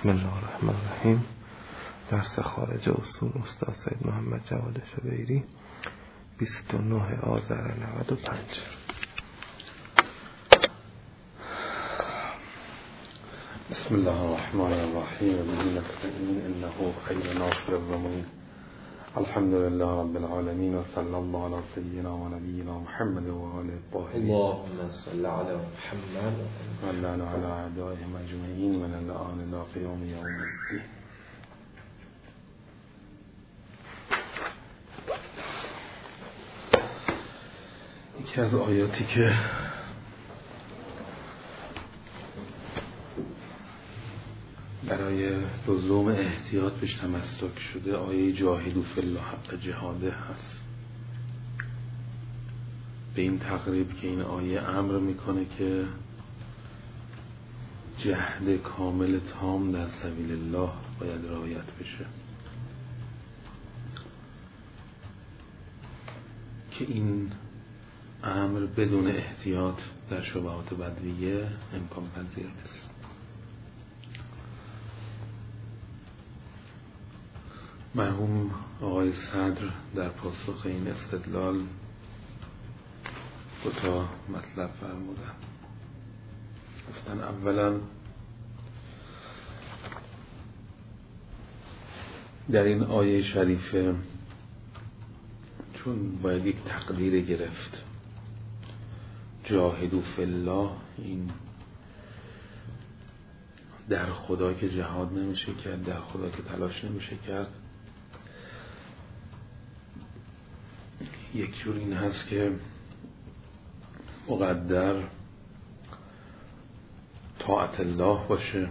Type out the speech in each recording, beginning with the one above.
بسم الله الرحمن الرحیم. درس خارج اصول استاد سید محمد جواد شبیری 29 آذر 95. بسم الله الرحمن الرحیم. انه خیر ناصر و معین. الحمد لله رب العالمین و صلی الله علی سیدنا و نبینا محمد و آله الطاهرین. اللهم صل علی محمد و لعن علی اعدائهم اجمعین من الان الی قیام یوم الدین. یکی از آیاتی که برای لزوم احتیاط بهش تمسک شده آیه جاهدوا فی الله حق جهاده هست. به این تقریب که این آیه امر میکنه که جهد کامل تام در سبیل الله باید رعایت بشه، که این امر بدون احتیاط در شبهات بدویه امکان پذیر نیست. مرحوم آقای صدر در پاسخ این استدلال دو تا مطلب فرمودن. گفتن اولا در این آیه شریفه چون باید یک تقدیر گرفت، جاهدوا فی الله، این در خدا که جهاد نمیشه کرد، در خدا که تلاش نمیشه کرد، یک جور این هست که مقدر طاعت الله باشه.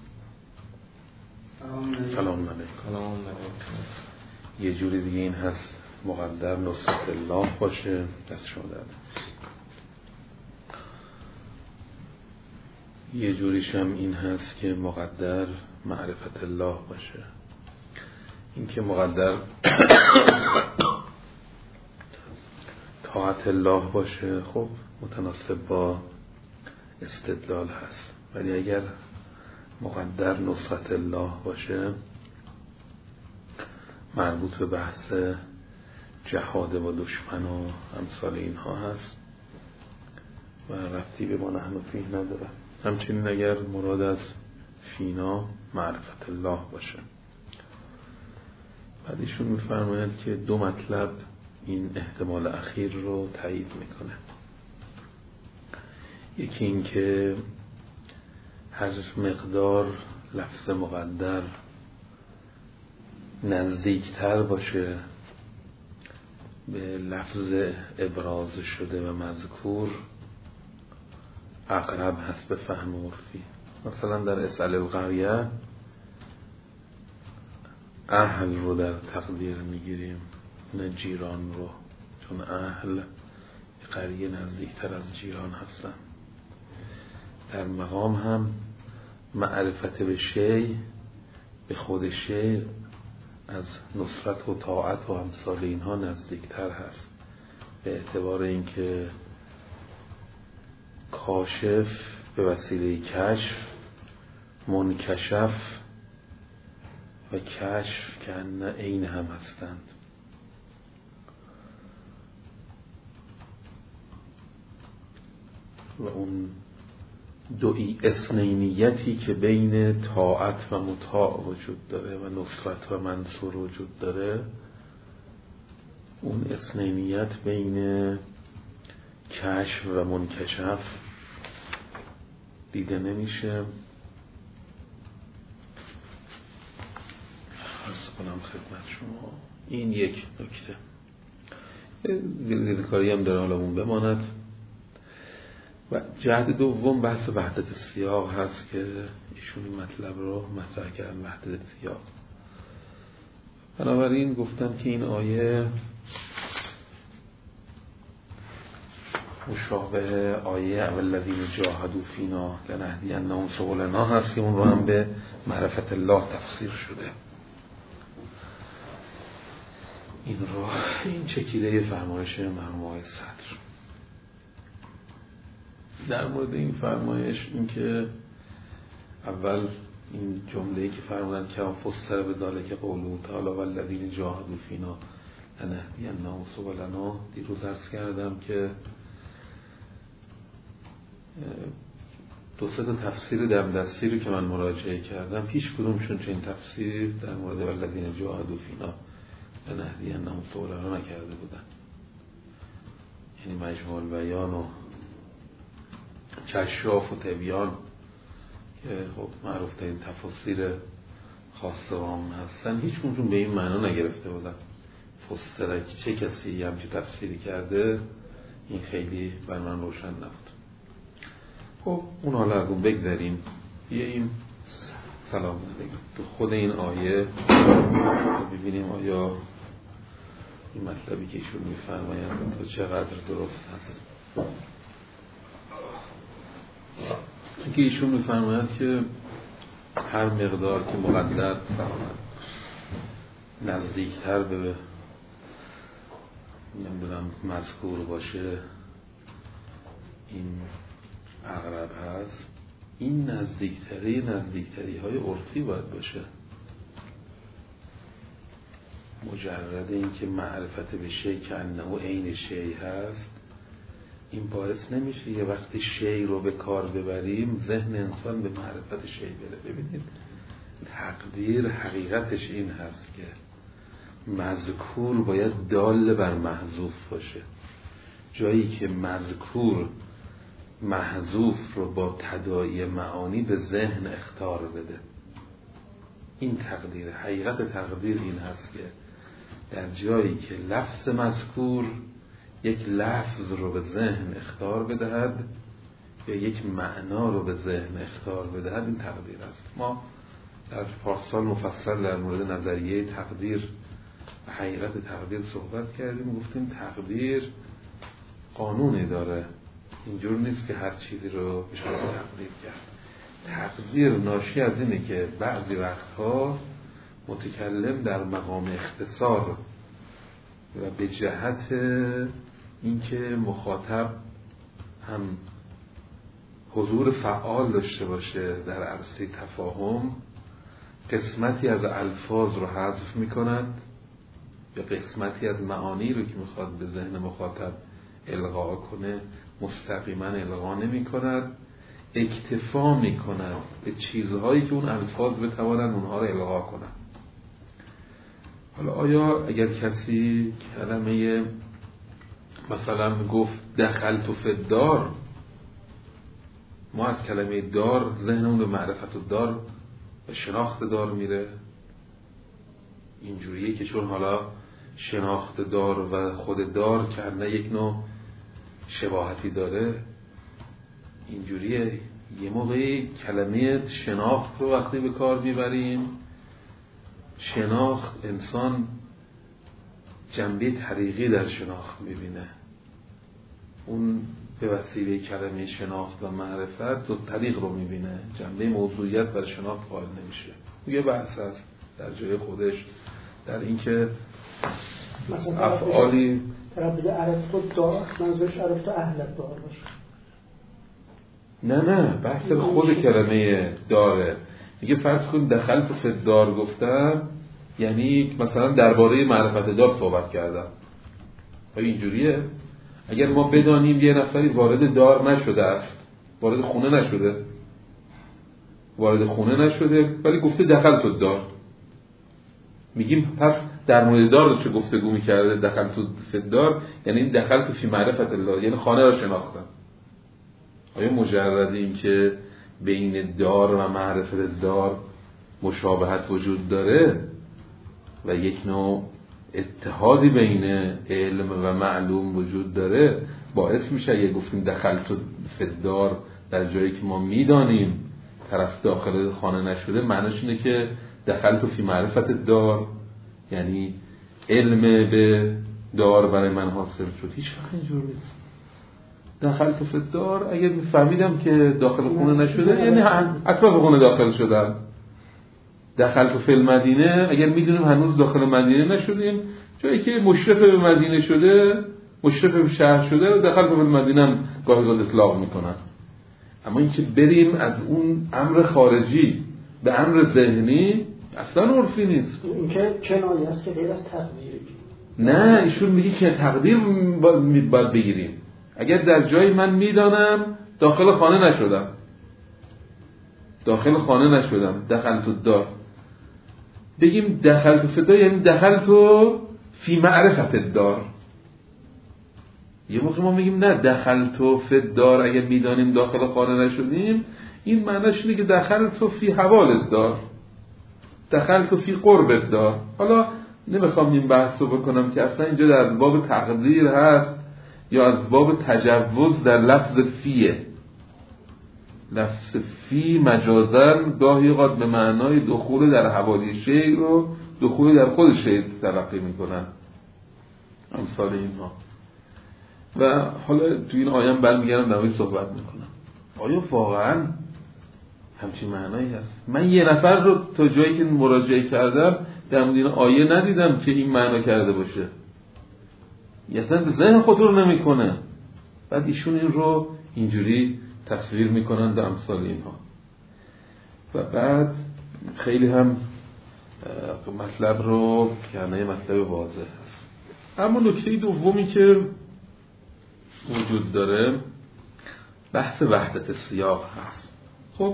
سلام علیکم. یه جوری دیگه این هست مقدر نصرت الله باشه. دست شما درد. یه جوریش هم این هست که مقدر معرفت الله باشه. این که مقدر طاعت الله باشه خب متناسب با استدلال هست، ولی اگر مقدر نصرت الله باشه مربوط به بحث جهاد و دشمن و امثال اینها هست و ربطی به ما نحن فیه نداره. همچنین اگر مراد از فینا معرفت الله باشه. بعد ایشون میفرماید که دو مطلب این احتمال اخیر رو تایید میکنه. یکی این که هر مقدار لفظ مقدر نزدیکتر باشه به لفظ ابراز شده و مذکور اقرب هست به فهم عرفی. مثلا در اسأل القریه اهل رو در تقدیر میگیریم نه جیران رو، چون اهل قریه نزدیکتر از جیران هستن. در مقام هم معرفت به شی به خود شی از نصرت و طاعت و امثال اینها نزدیکتر هست، به اعتبار اینکه کاشف به وسیله کشف، منکشف و کشف که نه عین هم هستند. و اون دوئی اثنینیتی که بین طاعت و مطاع وجود داره و نصرت و منصور وجود داره، اون اثنینیت بین کشف و منکشف دیده نمیشه. عرض کنم خدمت شما این یک نکته. ذکرکاری هم در حالمون بماند. و جهت دوم بحث وحدت سیاق هست که ایشون این مطلب رو مطرح کردن، وحدت سیاق. بنابراین گفتم که این آیه مشابه آیه والذین جاهدوا فینا لنهدینهم سبلنا هست که اون رو هم به معرفت الله تفسیر شده. این چکیده فرمایش مرحوم آقای صدر. در مورد این فرمایش این که اول این جمله‌ای که فرمودن که فسر به ذالک قوله تعالی والذین جاهدوا فینا لنهدینهم سبلنا، دیروز عرض کردم که دو سه تا تفسیر دمدستی رو که من مراجعه کردم هیچ کدومشون چنین تفسیر در مورد والذین جاهدوا فینا لنهدینهم سبلنا نکرده بودن. یعنی مجموع البیان و کشاف و تبیان که خب معروف ترین تفاسیر خاص عام هستن، هیچ کدومشون به این معنا نگرفته بودن. فسره که چه کسی همچین تفسیری کرده این خیلی بر من روشن نبود. خب اون حالا از اون بگذاریم، بیاییم سلام علیکم تو خود این آیه ببینیم آیا این مطلبی که ایشون میفرمایند تو چقدر درست هست. که ایشون میفرمایند که هر مقدار که مقدر نزدیکتر به نمیدونم مذکور باشه این اقرب هست، این نزدیکتری های عرفی باید باشه. مجرد این که معرفت به شی که انه عین شی هست این باعث نمیشه یه وقتی شی رو به کار ببریم ذهن انسان به معرفت شی بره. ببینید تقدیر حقیقتش این هست که مذکور باید دال بر محذوف باشه. جایی که مذکور محذوف رو با تداعی معانی به ذهن اخطار بده، این تقدیر. حقیقت تقدیر این هست که در جایی که لفظ مذکور یک لفظ رو به ذهن اخطار بدهد یا یک معنا رو به ذهن اخطار بدهد، این تقدیر است. ما در پارسال مفصل در مورد نظریه تقدیر و حقیقت تقدیر صحبت کردیم. گفتیم تقدیر قانونی داره، اینجور نیست که هر چیزی رو بشه تقدیر کرد. تقدیر ناشی از اینه که بعضی وقتها متکلم در مقام اختصار و به جهت اینکه مخاطب هم حضور فعال داشته باشه در عرصه تفاهم، قسمتی از الفاظ رو حذف میکنند یا قسمتی از معانی رو که میخواد به ذهن مخاطب القا کنه مستقیما القا نمی کند، اکتفا می کند به چیزهایی که اون الفاظ بتوانند اونها رو القا کنند. حالا آیا اگر کسی کلمه مثلا گفت دخلت فی الدار، ما از کلمه دار ذهنمون به معرفت الدار و شناخت دار میره؟ اینجوریه که چون حالا شناخت دار و خود دار کنه یک نوع شباهتی داره، اینجوریه. یه موقعی کلمه شناخت رو وقتی به کار میبریم، شناخت انسان جنبه طریقی در شناخت میبینه، اون به وسیله کلمه شناخت و معرفت دو طریق رو میبینه، جنبه موضوعیت بر شناخت قائل نمیشه. یه بحث هست در جای خودش در اینکه افعالی تربیل عرفت و دار منظورش عرفت و اهلت دار باشه. نه بحث خود کلمه داره. میگه فرض کن دخلت فی الدار گفتم، یعنی مثلا درباره معرفت دار صحبت کردم. اینجوریه. اگر ما بدانیم یه نفری وارد دار نشده است، وارد خونه نشده ولی گفته دخلت الدار، میگیم پس در مورد دار چه گفتگو میکرده؟ دخلت فی الدار یعنی دخلت فی معرفت الله، یعنی خانه را شناختم. آیا مجرد این که بین دار و معرفت دار مشابهت وجود داره و یک نوع اتحادی بین علم و معلوم وجود داره باعث میشه اگه گفتیم دخلت فی الدار در جایی که ما میدانیم طرف داخل خانه نشده، معنیش اینه که دخلت فی معرفت دار یعنی علم به دار برای من حاصل شد؟ هیچ وقت اینجور نیست. دخلت فی الدار اگر فهمیدم که داخل خونه نشده یعنی اطراف خونه داخل شدم. دخلت فی المدینه اگر میدونیم هنوز داخل مدینه نشدیم، جایی که مشرف به مدینه شده، مشرف به شهر شده، دخلت فی المدینه هم گاهی اطلاق میکنن. اما اینکه بریم از اون امر خارجی به امر ذهنی اصلا عرفی نیست. این که کنایه است که غیر از تقدیره. نه ایشون میگه که تقدیر باید بگیریم. اگر در جایی من میدانم داخل خانه نشدم، دخلت الدار، بگیم دخلت فی الدار یعنی دخلت فی معرفت الدار. یه موقع ما میگیم نه دخلت فی الدار اگر میدانیم داخل خانه نشدیم، این معنیش اینه که دخلت فی حوال الدار، دخلت فی قرب الدار. حالا نمیخوام این بحثو بکنم که اصلا اینجا در باب تقدیر هست یا از باب تجوز در لفظ فیه. لفظ فی مجازن گاهی اوقات به معنای دخول در حوالی شیء رو دخول در خود شیء تلقی میکنن، امثال اینها. و حالا تو این آیه برمیگردم در مورد صحبت میکنم آیا واقعا همچین معنایی هست؟ من یه نفر رو تا جایی که مراجعه کردم در مورد این آیه ندیدم که این معنا کرده باشه، اصلا به ذهن خود رو نمیکنه. بعد ایشون این رو اینجوری تصویر میکنن به امثال اینها. و بعد خیلی هم مطلب رو یعنی مطلب واضح هست. اما نکته دومی که وجود داره بحث وحدت سیاق هست. خب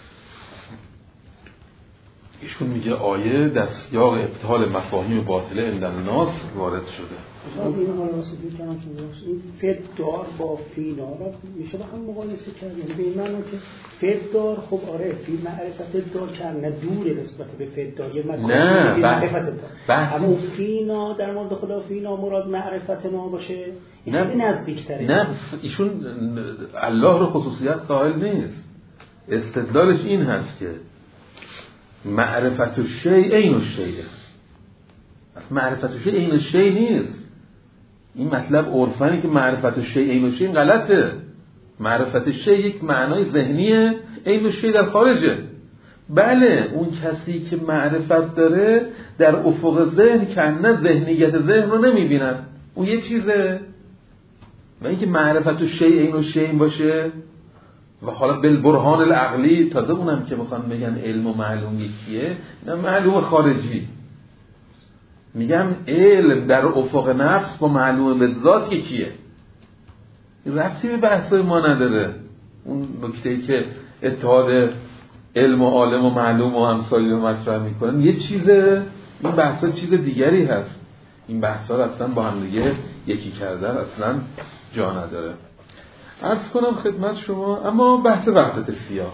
ایشون میگه آیه در سیاق ابطال مفاهیم باطله عند الناس وارد شده. این مقایسه کنم که این فدار با فینا رو میشه با هم مقایسه کرد. یعنی به این معنی که فدار خب آره فی معرفت دار کرد دوره نسبت به فدار یه مکان معرفت دار، اما فینا در مورد خدا فینا مراد معرفت ما باشه این نزدیک‌تره. نه ایشون الله رو خصوصیت قائل نیست. استدلالش این هست که معرفت الشیء عین الشیء. اصلا معرفت الشیء عین الشیء نیست. این مطلب عرفانی که معرفت الشیء عین الشیء غلطه. معرفت الشیء یک معنای ذهنیه، عین الشیء در خارجه. بله اون کسی که معرفت داره در افق ذهن کنه ذهنیت ذهن رو نمیبیند، اون یه چیزه. و اینکه معرفت الشیء عین الشیء باشه و حالا بالبرهان العقلی، تازه اونم که میخوان بگن علم و معلوم یکیه، نه معلوم خارجی. میگم علم در افق نفس با معلوم به ذات یکیه، ربطی به بحثای ما نداره. اون نکته‌ای که اتحاد علم و عالم و معلوم و امثالی رو مطرح میکنن یه چیزه، این بحثا چیز دیگری هست. این بحثا رو اصلا با هم دیگه یکی کردن اصلا جا نداره. عرض کنم خدمت شما. اما بحث وحدت سیاق،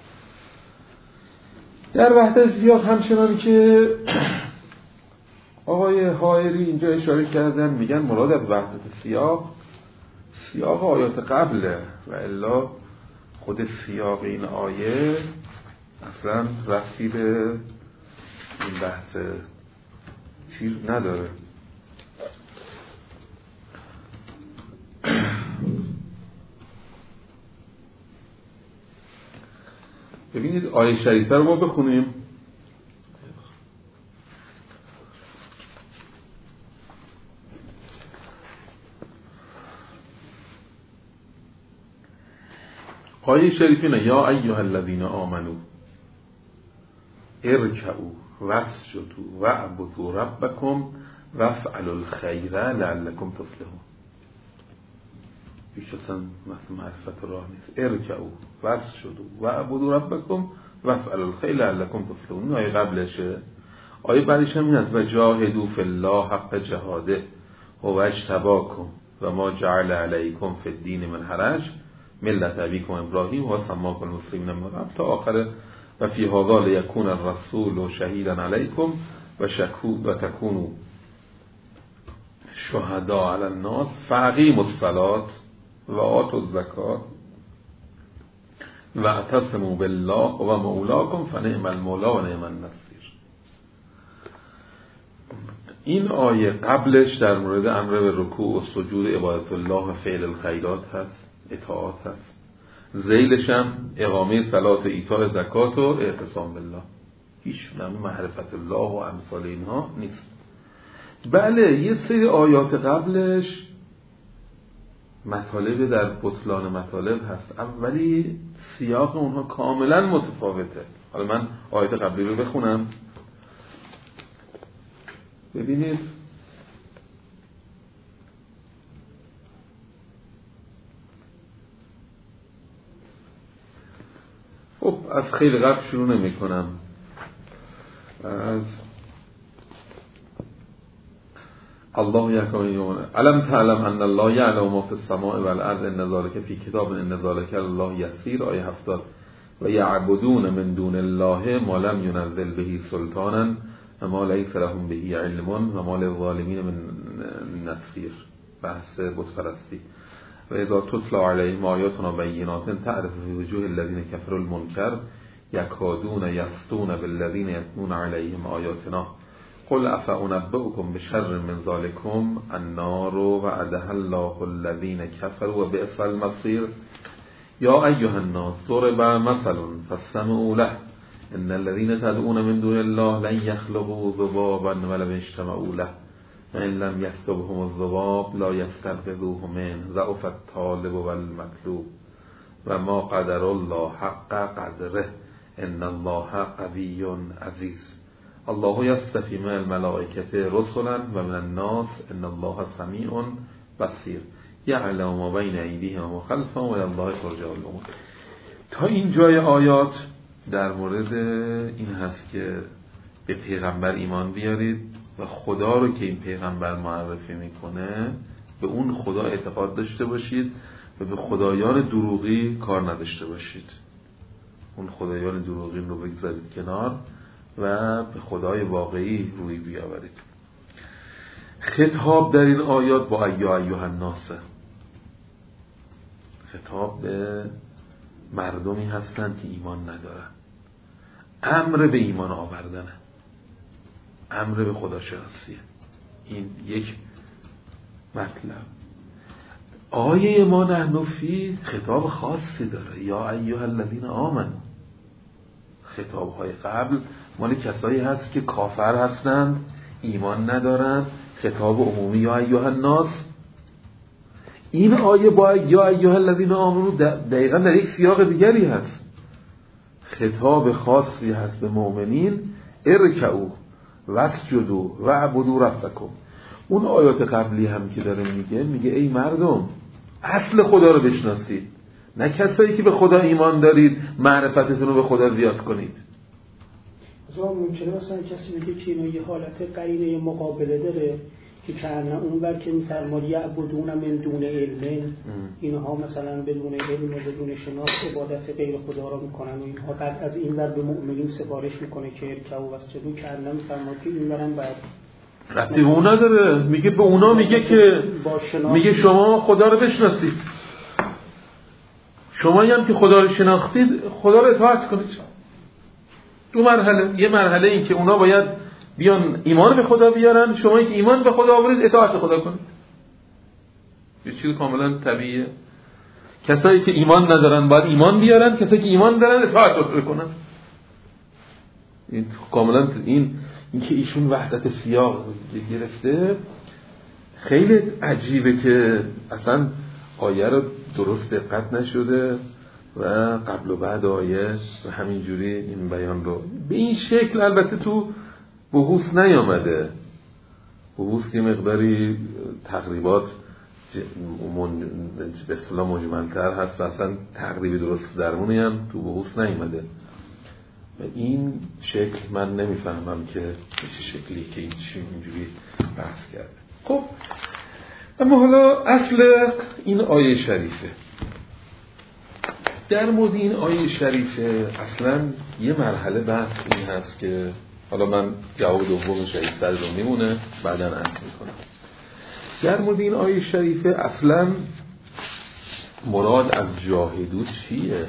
در وحدت سیاق همچنان که آقای حائری اینجا اشاره کردن، میگن مراد از وحدت سیاق آیات قبله و الا خود سیاق این آیه اصلا ربطی به این بحث چیز نداره. ببینید آیه شریفه رو ما بخونیم. آیه شریفه نه یا ایها الذین آمنو ارکعوا واسجدوا واعبدوا ربکم وافعلوا الخیر لعلکم تفلحون. بیش اصلا معرفت راه نیست. ارکعوا واسجدوا واعبدوا ربکم وافعلوا الخیر لعلکم تفلحون. آیه قبلشه. آیه بعدش هم این است و جاهدوا فی الله حق جهاده و اجتباکم و ما جعل علیکم فی الدین من حرج ملت ابیکم ابراهیم و سماکم المسلمین من قبل تا آخر و فی هذا لیکون الرسول شهیدا علیکم و تکونوا شهداء علی الناس فاقیموا الصلاة و آتوا الزکاة و اعتصموا بالله و مولاکم فنعم المولا و نعم النصیر. این آیه قبلش در مورد امر به رکوع و سجود عبادت الله و فعل الخیرات هست، اطاعت هست. ذیلش هم اقامه صلات و ایتاء زکات و اعتصام بالله. هیچ نمی معرفت الله و امثال اینها نیست. بله یه سری آیات قبلش مطالب در بطلان مطالب هست، ولی سیاق اونها کاملا متفاوته. حالا من آیت قبلی رو بخونم. ببینید خب از خیلی قبل شروع نمی کنم. از الله یکون علم تعلم ان الله یعلم ما فی السماء والارض ان ذلک فی کتاب ان ذلک الله یسیر. آیه 70. و یعبدون من دون الله ما لم ینزل به سلطانا و ما لیس لهم به علم و ما للظالمین من نصیر. بحث بت پرستی. و اذا تتلی علیهم آیاتنا بینات تعرف فی وجوه الذین کفروا المنکر یکادون یسطون بالذین یتلون علیهم آیاتنا قل افأنبئکم بشر من ذلکم النار وعدها الله الذین کفروا و بئس المصیر. یا ایها الناس ضرب مثل فاستمعوا له ان الذين تدعون من دون الله لن يخلقوا ذبابا ولو اجتمعوا له وان لم يسلبهم الذباب لا يستنقذوه منه ضعف الطالب والمطلوب و ما قدر الله حق قدره ان الله قوی عزیز. الله یصطفی من الملائکة رسلا و من الناس ان الله سمیع بصیر یعلم ما بین ایدیهم و خلفهم و الی الله ترجع الامور. تا این جای آیات در مورد این هست که به پیغمبر ایمان بیارید و خدا رو که این پیغمبر معرفی میکنه به اون خدا اعتقاد داشته باشید و به خدایان دروغی کار نداشته باشید. اون خدایان دروغی رو بگذارید کنار و به خدای واقعی روی بیاورید. خطاب در این آیات با ایها الناس، خطاب به مردمی هستند که ایمان ندارن. امر به ایمان آوردنه، امر به خداشناسیه. این یک مطلب. آیه ما نحن فی خطاب خاصی داره. یا ایها الذین آمنوا. خطاب‌های قبل مال کسایی هست که کافر هستند، ایمان ندارن. خطاب عمومی یا ایها الناس. این آیه با یا ایها الذین آمنوا دقیقاً در یک سیاق دیگری هست. خطاب خاصی هست به مؤمنین. ارکعوا واسجدوا واعبدوا ربکم. اون آیات قبلی هم که داره میگه ای مردم اصل خدا رو بشناسید، نه کسایی که به خدا ایمان دارید معرفتتون رو به خدا زیاد کنید. ممکنه مثلا کسی بگه که اینا یه حالت قرینه مقابله داره که کنه اونور که می‌فرماد یعبدون من دون علم، اینها مثلا بدون علم و بدون شناخت عبادت غیر خدا را میکنن و اینها بعد از این ور به مؤمنین سفارش میکنه که ارکعوا واسجدوا، کنه می‌فرماد که این ورم بعد ربطی به اونا داره. میگه به اونا میگه که میگه شما خدا رو بشناسید، شما هم که خدا رو شناختید خدا رو اطاعت کنید. دو مرحله. یه مرحله این که اونا باید بیان ایمان به خدا بیارن، شما که ایمان به خدا آورید اطاعت خدا کنید. یه چیز کاملا طبیعیه. کسایی که ایمان ندارن باید ایمان بیارن، کسایی که ایمان دارن اطاعت کنن. این کاملا این که ایشون وحدت سیاق گرفته خیلی عجیبه که اصلا آیه رو درست دقت نشده و قبل و بعد آیه همینجوری این بیان رو به این شکل البته تو بحوث نیامده. بحوث یه مقداری تقریبات به اصطلاح مجمل‌تر هست و اصلا تقریبی درست درمونی هم تو بحوث نیامده. و این شکل من نمیفهمم که چه شکلی که اینجوری بحث کرده. خب اما حالا اصل این آیه شریفه. در مورد این آیه شریفه اصلا یه مرحله بحث این هست که حالا من جواب دومش ایستر رو میمونه بعداً عرض میکنم. در مورد این آیه شریفه اصلا مراد از جاهدو چیه؟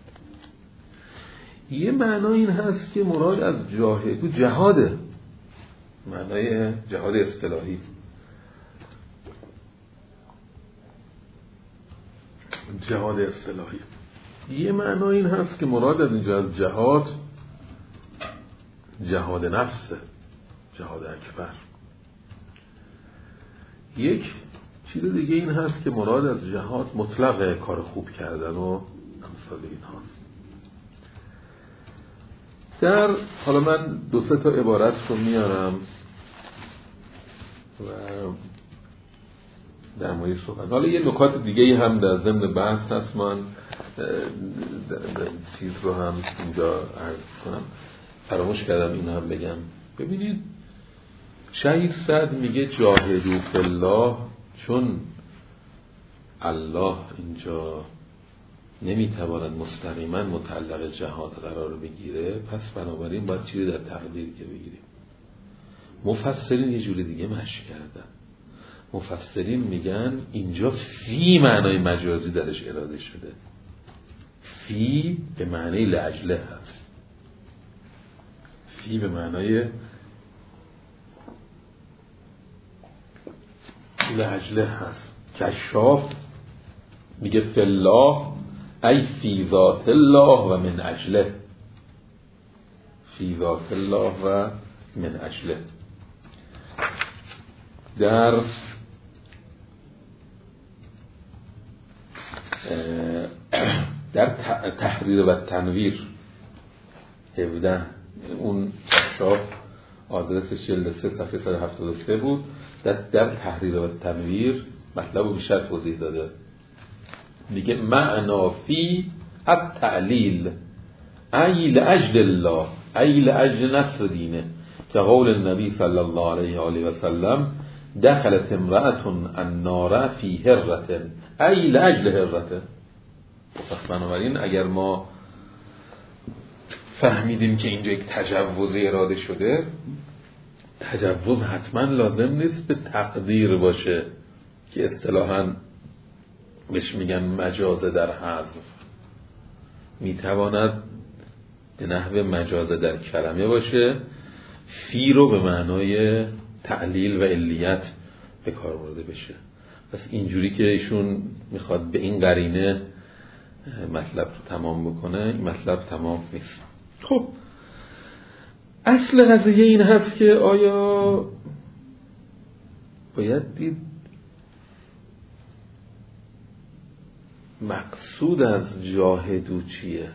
یه معنی این هست که مراد از جاهدو جهاده، معنای جهاد اصطلاحی. جهاد اصطلاحی. یه معنی این هست که مراد از اینجا از جهاد جهاد نفسه، جهاد اکبر. یک چیز دیگه این هست که مراد از جهاد مطلق کار خوب کردن و امثال این هاست. حالا من 2-3 تا عبارت رو میارم و در مورد صحبت. حالا یه نکات دیگه هم در ضمن بحث هست، من چیز رو هم اینجا عرض کنم، فراموش کردم اینو هم بگم. ببینید شهید سعد میگه جاهدوا فی الله، چون الله اینجا نمیتواند مستقیما متعلق جهاد قرار بگیره، پس بنابراین باید چیزی در تقدیر که بگیریم. مفسرین یه جور دیگه مشی کردن. مفسرین میگن اینجا فی معنای مجازی درش اراده شده، فی به معنی لاجله هست، فی به معنای لاجله هست. کشاف میگه فی الله ای فی ذات الله و من اجله، فی ذات الله و من اجله. در تحریر و تنویر 17 اون کشاف آدرسش 43 صفحه 173 بود. در تحریر و تنویر مطلب رو بیشتر توضیح داده. میگه معنا فی التعلیل ای لاجل الله ای لاجل نصر دینه، که قول النبی صلی الله علیه و آله و سلم دخلت امرأة النار فی هرة ای لاجل هرة. پس بنابراین اگر ما فهمیدیم که اینجا یک تجوز اراده شده، تجوز حتما لازم نیست به تقدیر باشه که اصطلاحاً بهش میگن مجاز در حذف، میتواند به نحو مجاز در کلمه باشه. فی رو به معنای تعلیل و علیت به کار برده بشه. پس اینجوری که ایشون میخواد به این قرینه مطلب رو تمام بکنه، این مطلب تمام نیست. خب اصل قضیه این هست که آیا باید دید مقصود از جاهدو چیه؟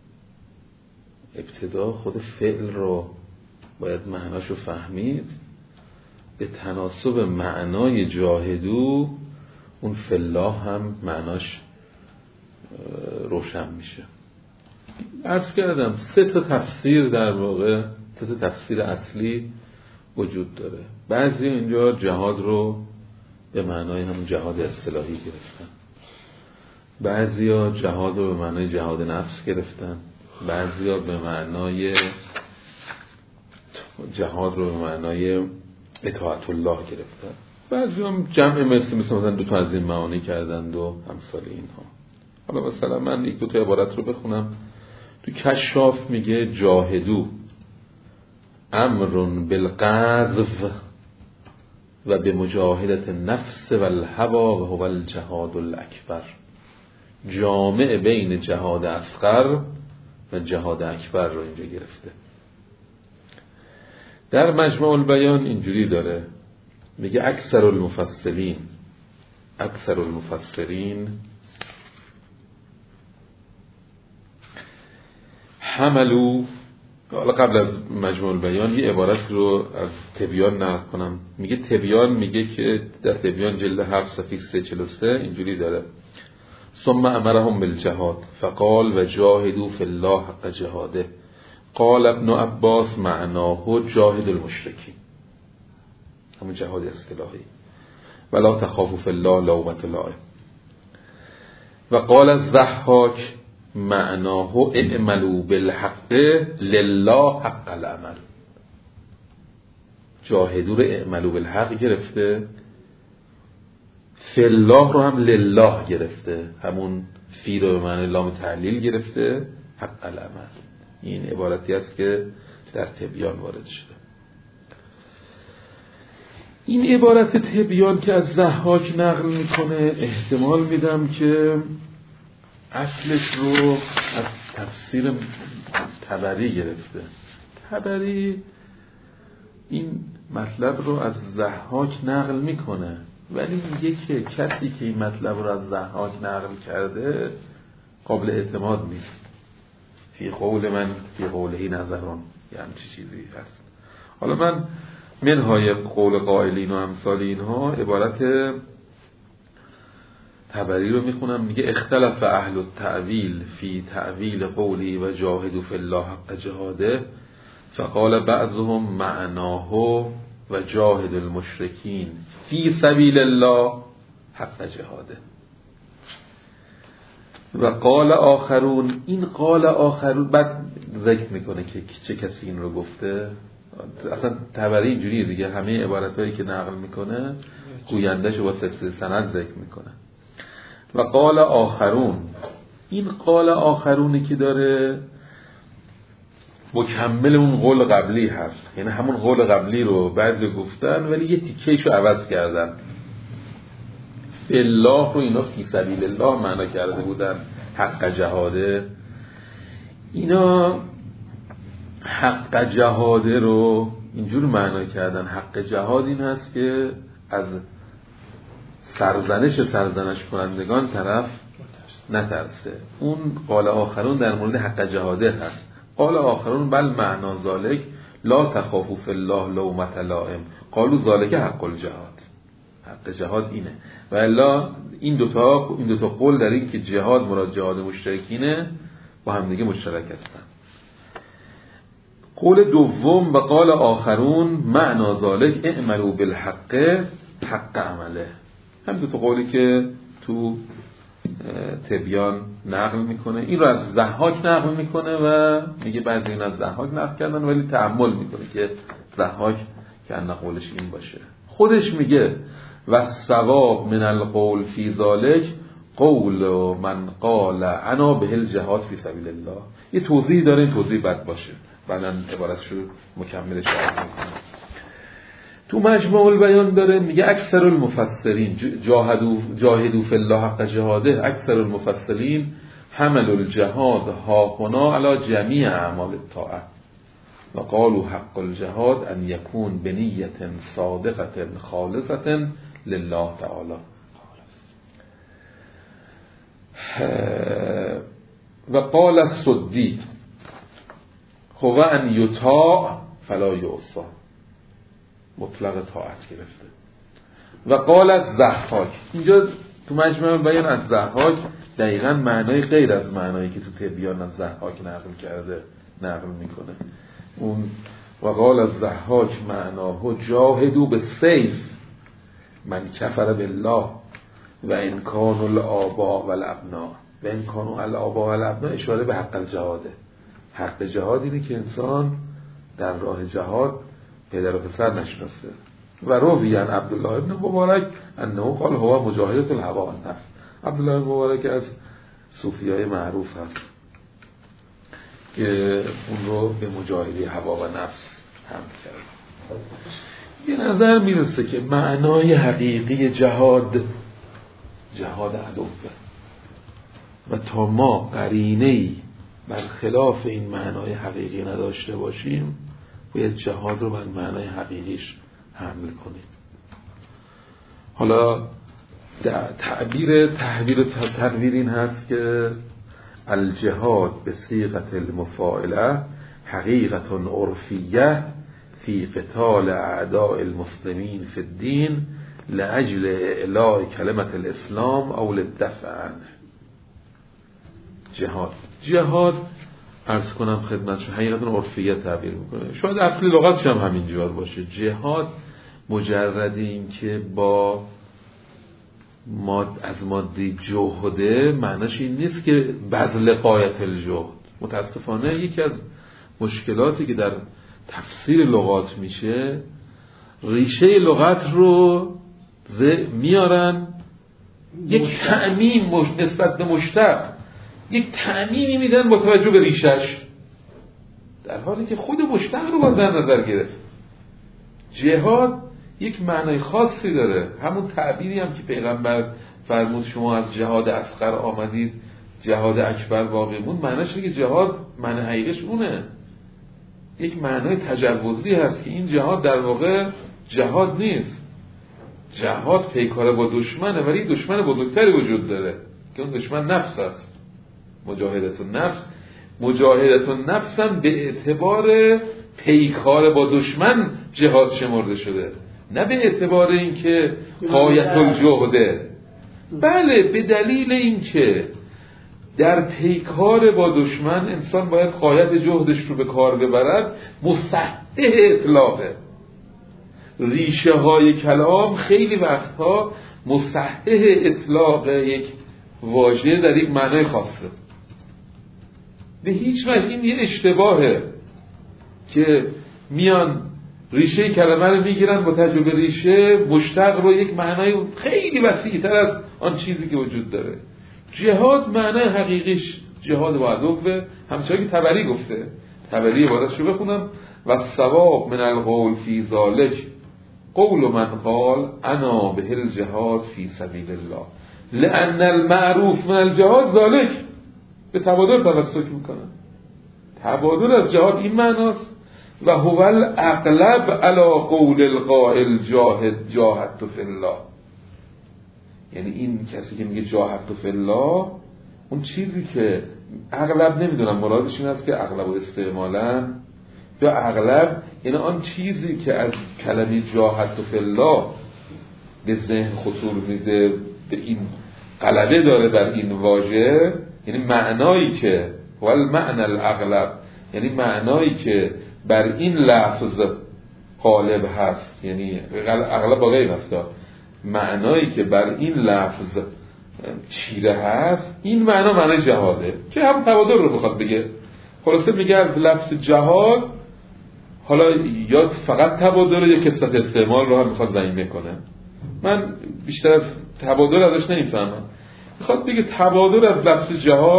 ابتدا خود فعل رو باید معناشو فهمید، به تناسب معنای جاهدو اون فلاح هم معناش روشن میشه. عرض کردم 3 تا تفسیر در واقع، 3 تا تفسیر اصلی وجود داره. بعضی اینجا جهاد رو به معنای هم جهاد اصطلاحی گرفتن، بعضیا جهاد رو به معنای جهاد نفس گرفتن، بعضیا به معنای جهاد رو به معنای اطاعت الله گرفتن، بعضی هم جمع مثلا 2 تا از این معانی کردند و امثال اینها. حالا مثلا من 1-2 تا عبارت رو بخونم. تو کشاف میگه جاهدو امر بالقذف و به مجاهدت نفس و الهوا و هو الجهاد الاکبر. جامع بین جهاد اصغر و جهاد اکبر رو اینجا گرفته. در مجموع البیان اینجوری داره، میگه اکثر المفسرین حملو. حالا قبل از مجموع البیان یه عبارت رو از تبیان نقل کنم. میگه تبیان میگه که در تبیان جلد 7 صفحه 343 اینجوری داره: ثم امرهم بالجهاد فقال و جاهدوا فی الله حق جهاده. قال ابن عباس معناه جاهد المشرکین، همون جهاد اصطلاحی، ولا تخافوا فی الله لومة لائم. و قال الضحاک معناه اعملوا بالحق لله حق العمل. جاهدوا رو اعملوا بالحق گرفته، فی الله رو هم لله گرفته، همون فی رو به معنی لام تعلیل گرفته، حق العمل. این عبارتی است که در تبیان وارد شده. این عبارت تبیان که از ضحاک نقل میکنه احتمال میدم که اصلش رو از تفسیر طبری گرفته. طبری این مطلب رو از ضحاک نقل میکنه، ولی میگه که کسی که این مطلب رو از ضحاک نقل کرده قابل اعتماد نیست. فی قول من فی قوله نظرون، یعنی چی چیزی هست. حالا من منهای قول قائلین و امثال اینها عبارت طبری رو میخونم. میگه اختلف اهل التأویل فی تأویل قولی و جاهدوا فی الله حق جهاده، فقال بعضهم معناه و جاهد المشرکین فی سبیل الله حق جهاده، و قال آخرون. این قال آخرون بعد ذکر میکنه که چه کسی این رو گفته. اصلا طبری اینجوریه دیگه، همه عبارتایی که نقل میکنه گوینده‌ش با سلسله سند ذکر میکنه. و قال آخرون، این قال آخرونی که داره مکمل اون قول قبلی هست، یعنی همون قول قبلی رو بعضی گفتن ولی یه تیکه‌شو عوض کردن. الله رو اینا فی سبیل الله معنا کرده بودن، حق جهاده. اینا حق جهاده رو اینجور معنا کردن. حق جهاد این هست که از سرزنش کنندگان طرف نترسه. اون قال آخرون در مورد حق جهاده هست. قال آخرون بل معنا ذالک لا تخافوا فی الله لومة لائم قالوا ذالک حق الجهاد. حق جهاد اینه. و الا این دوتا قول در این که جهاد مراد جهاد مشترکینه با هم دیگه مشترک هستن. قول دوم و قال آخرون معنا ذالک اعملوا بالحق حق عمله. هم دوتا قولی که تو تبیان نقل میکنه. این رو از ضحاک نقل میکنه و میگه بعضی این از ضحاک نقل کردن ولی تأمل میکنه که ضحاک که انا قولش این باشه. خودش میگه و الصواب من القول فی ذالک قول من قال انا به الجهاد فی سبیل الله. یه توضیح داره، این توضیح بد باشه بعدن عبارتشو مکملش عرض میکنه. تو مجموع البیان داره میگه اکثر المفسرین جاهدوا فی الله حق جهاده، اکثر المفسرین حمل الجهاد ها هنا علی جمیع اعمال الطاعه و قالوا حق الجهاد ان یکون بنیت صادقه خالصه لله تعالی و قال السدی هو ان یطاع فلا یعصی، مطلق طاعت گرفته. و قال از ضحاک، اینجا تو مجموع بیان از ضحاک دقیقاً معنای غیر از معنایی که تو تبیان از ضحاک نقل کرده نقل میکنه. اون و قال از ضحاک معناه جاهدوا بالسیف من کفر بالله و ان کانوا الآباء والابناء. و ان کانوا الآباء والابناء اشاره به حق الجهاده. حق جهاد اینه که انسان در راه جهاد پدر و پسر نشناسه. و روی عن عبدالله ابن مبارک انه قال هو مجاهدة الهوا والنفس. عبدالله ابن مبارک از صوفیای معروف هست که اون رو به مجاهدی هوا و نفس هم کرد. یه نظر میرسه که معنای حقیقی جهاد عدوه و تا ما قرینه‌ای برخلاف این معنای حقیقی نداشته باشیم باید جهاد رو بر معنای حقیقیش حمل کنیم. حالا تحویر این هست که الجهاد به صیغه المفاعله حقیقت عرفیه فی قتال اعداء المسلمین فی الدین لاجل اعلاء کلمه الاسلام او للدفع عنه. جهاد عرض کنم خدمتشون حقیقت عرفیه تعبیر میکنه. شاید اصل لغتش هم همینجور باشه. جهاد مجرد این که با از ماده جهده معنیش این نیست که بذل غایت الجهد. متاسفانه یکی از مشکلاتی که در تفسیر لغات میشه ریشه لغت رو میارن یک تعمیم نسبت به مشتق، یک تعمیمی میدن با توجه به ریشش، در حالی که خود مشتق رو باید در نظر گرفت. جهاد یک معنای خاصی داره. همون تعبیری هم که پیغمبر فرمود شما از جهاد اصغر آمدید جهاد اکبر باقی موند، معنیش اینه که جهاد معنی حقیقیش اونه. یک معنای تجوزی هست که این جهاد در واقع جهاد نیست. جهاد پیکاره با دشمنه ولی دشمن بزرگتری وجود داره که اون دشمن نفس است. مجاهدت النفس مجاهدت النفس هم به اعتبار پیکار با دشمن جهاد شمرده شده، نه به اعتبار اینکه غایت الجهده. بله، به دلیل اینکه در پیکار با دشمن انسان باید غایت جهدش رو به کار ببرد، مستحق اطلاقه. ریشه های کلام خیلی وقتها مستحق اطلاق یک واژه در یک معنای خاصه. به هیچ وجه این یه اشتباهه که میان ریشه کلمه رو میگیرن با تجربه ریشه مشتق رو یک معنای خیلی وسیع‌تر از آن چیزی که وجود داره. جهاد معنای حقیقیش جهاد با عدوه، همچنان که طبری گفته. طبری عبارتش رو بخونم: و الصواب من القول فی ذلک قول من قال انا به الجهاد فی سبیل الله لأن المعروف من الجهاد ذلک. به تبادل توسط میکنن. تبادل از جهاد این معناست: و هو الاغلب علی قول القائل جاهدت فی الله. یعنی این کسی که میگه جاهدت فی الله، اون چیزی که اغلب، نمیدونم مرادش این است که اغلب و استعمالا یا اغلب، یعنی آن چیزی که از کلمه جاهدت فی الله به ذهن خطور میده، به این غلبه داره بر این واژه، یعنی معنایی که والمعنى الاغلب، یعنی معنایی که بر این لفظ غالب هست، یعنی اغلب با غیر هست، معنایی که بر این لفظ چیره هست، این معنا معنی جهاده که هم تبادل رو بخواد بگه. خلاصه میگه از لفظ جهاد حالا یا فقط تبادل یا کثرت استعمال رو هم میخواد ضمیمه کنه. من بیشتر از تبادل ازش نمیفهمم. میخواد بگه تبادل از لفظ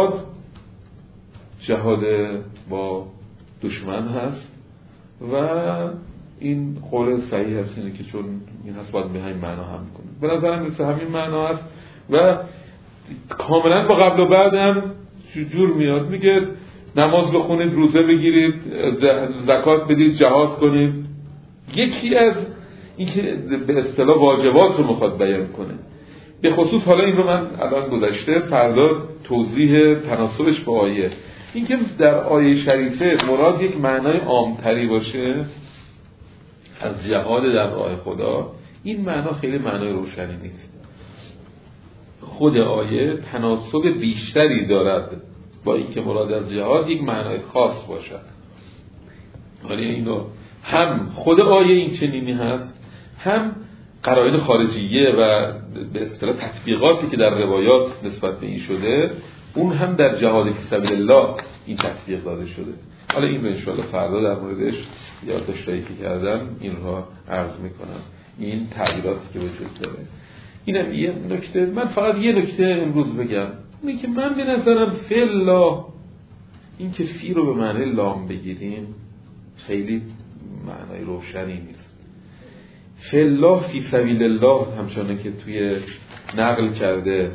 جهاد با دشمن هست و این قول صحیح هست، اینه که چون این هست باید به همین معنا هم کنه. به نظرم مثل همین معنا هست و کاملا با قبل و بعد هم جور میاد. میگه نماز بخونید، روزه بگیرید، زکات بدید، جهاد کنید. یکی از این که به اصطلاح واجبات رو میخواد بیان کنه. به خصوص حالا این رو من الان گذشته، فردا توضیح تناسبش با آیه. این که در آیه شریفه مراد یک معنای عامتری باشه از جهاد در راه خدا، این معنا خیلی معنای روشنی نیست. خود آیه تناسب بیشتری دارد با این که مراد از جهاد یک معنای خاص باشد. ولی اینو هم خود آیه این چنینی هست، هم قرائن خارجیه و به اصطلاح تطبیقاتی که در روایات نسبت به این شده، اون هم در جهاد فی سبیل الله این تطبیق داده شده. حالا این رو انشاءالله فردا در موردش یادداشتایی که کردم این رو عرض میکنم، این تغییراتی که وجود داره. اینم یه نکته. من فقط یه نکته امروز بگم، اینه که من به نظرم فی الله، این که فی رو به معنی لام بگیریم خیلی معنای روشنی نیست. فی الله فی سبیل الله همچنان که توی نقل کرده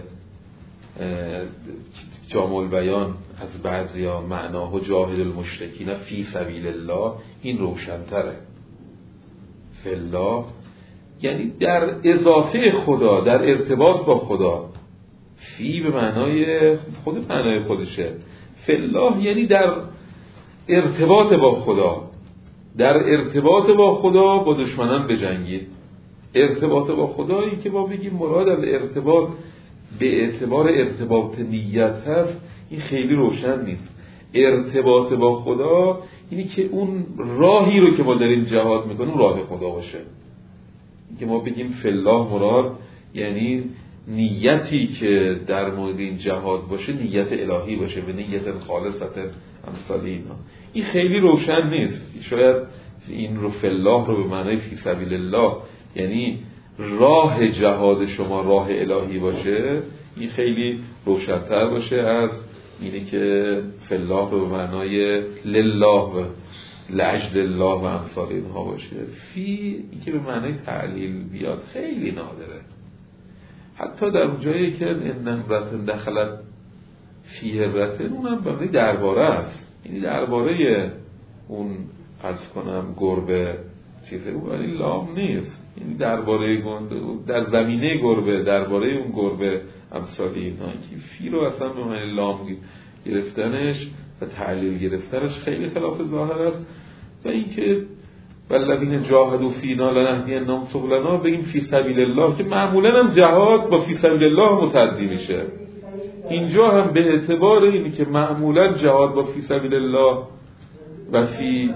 جامع البیان از بعضیا معناه جاهد المشرکین فی سبیل الله، این روشن‌تره. فی الله یعنی در اضافه خدا، در ارتباط با خدا. فی به معنای خود معنای خودشه. فی الله یعنی در ارتباط با خدا، در ارتباط با خدا با دشمنان بجنگید. ارتباط با خدا، این که ما بگیم مراد از ارتباط به اعتبار ارتباط نیت هست، این خیلی روشن نیست. ارتباط با خدا اینی که اون راهی رو که ما داریم جهاد میکنیم راه خدا باشه. این که ما بگیم فی الله مراد یعنی نیتی که در مورد این جهاد باشه نیت الهی باشه، به نیت خالصت امثال اینا. این خیلی روشن نیست. شاید این رو فی الله رو به معنای فی سبیل الله یعنی راه جهاد شما راه الهی باشه، این خیلی روشن‌تر باشه از اینی که فی الله رو به معنای لله و لاجل الله و امثال اینها باشه. فی این که به معنای تعلیل بیاد خیلی نادره. حتی در جایی که ان امرأة دخلت فی هرة، اونم به معنای درباره است، یعنی درباره اون عرض کنم گربه چیزه، ولی لام نیست، یعنی درباره در زمینه گربه، درباره اون گربه امثال اینا. که فی رو اصلا به معنی لام گرفتنش و تعلیل گرفتنش خیلی خلاف ظاهر است. و اینکه والذین جاهدوا فینا لنهدینهم سبلنا بگیم فی سبیل الله، که معمولا هم جهاد با فی سبیل الله متعدی میشه. اینجا هم به اعتبار اینی که معمولا جهاد با فی سبیل الله و فی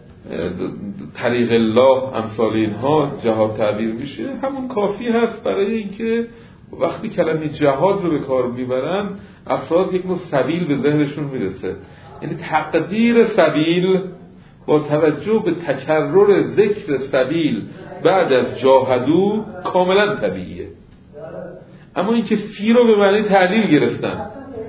طریق الله امثال اینها جهاد تعبیر میشه، همون کافی هست برای اینکه وقتی کلمه جهاد رو به کار میبرن افراد یک نوع سبیل به ذهنشون میرسه. یعنی تقدیر سبیل با توجه به تکرر ذکر سبیل بعد از جاهدو کاملا طبیعیه. اما اینکه فی رو به معنی تعلیل گرفتن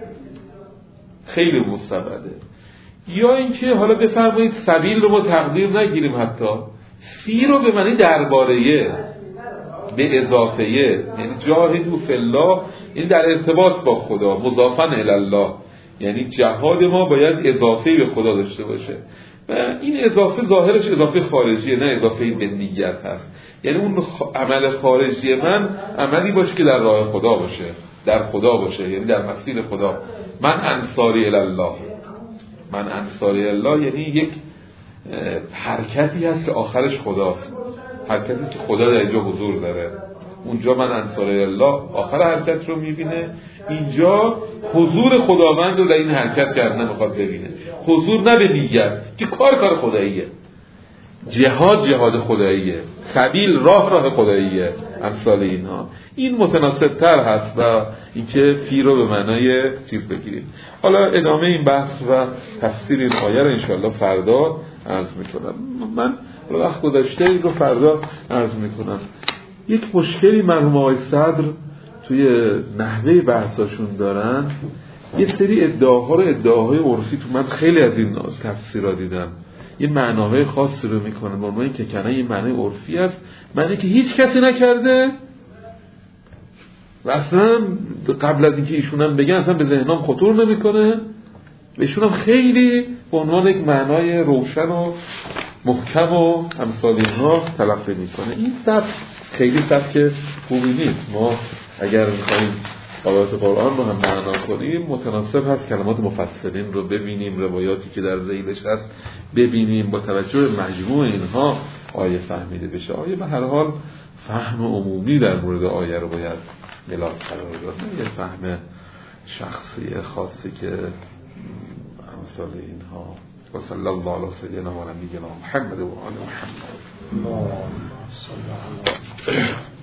خیلی مستبعده. یا اینکه حالا بفرمایید سبیل رو ما تقدیر نگیریم، حتی فی رو به معنی درباره به اضافه، یعنی جاهدوا فی الله، یعنی در ارتباط با خدا، مضافا الی الله، یعنی جهاد ما باید اضافه به خدا داشته باشه. و این اضافه ظاهرش اضافه خارجیه، نه اضافه به نیت هست. یعنی اون عمل خارجی من عملی باشه که در راه خدا باشه، در خدا باشه، یعنی در مسیر خدا. من انصاری الی الله، من انصاری الله یعنی یک حرکتی هست که آخرش خداست، حرکتی که خدا در اینجا حضور داره. اونجا من انصاری الله آخر حرکت رو میبینه، اینجا حضور خداوند رو در این حرکت کردن میخواد ببینه. حضور نه به نیت که کار خداییه، جهاد خداییه، سبیل راه خداییه، امثال اینها. این متناسب تر هست و اینکه فی رو به معنای چیز بگیریم. حالا ادامه این بحث و تفسیر این آیه رو انشاءالله فردا عرض میکنم. من وقت گذاشته این رو فردا عرض میکنم. یک مشکلی مرحوم آقای صدر توی نحوه بحثاشون دارن، یه سری ادعاهای عرفی، تو من خیلی از این تفسیرها دیدم، یه معناهای خاصی رو میکنن به عنوان که کنه یه معنی عرفی است، معنی که هیچ کسی نکرده و اصلا قبل از اینکه ایشون هم بگن اصلا به ذهنم خطور نمیکنه، و ایشون هم خیلی به عنوان یک معنای روشن و محکم و امثال اینها تلقی میکنه. این سبک خیلی سبک خوبی نیست. ما اگر میخوایم آیات قرآن رو هم معنا کنیم متناسب هست کلمات مفسرین رو ببینیم، روایاتی که در ذیلش هست ببینیم، با توجه به مجموع اینها آیه فهمیده بشه. آیه به هر حال فهم عمومی در مورد آیه رو باید ملاک قرار داد، یه فهم شخصی خاصی که امثال اینها. و صلی الله علی سیدنا و نبینا محمد و آل محمد.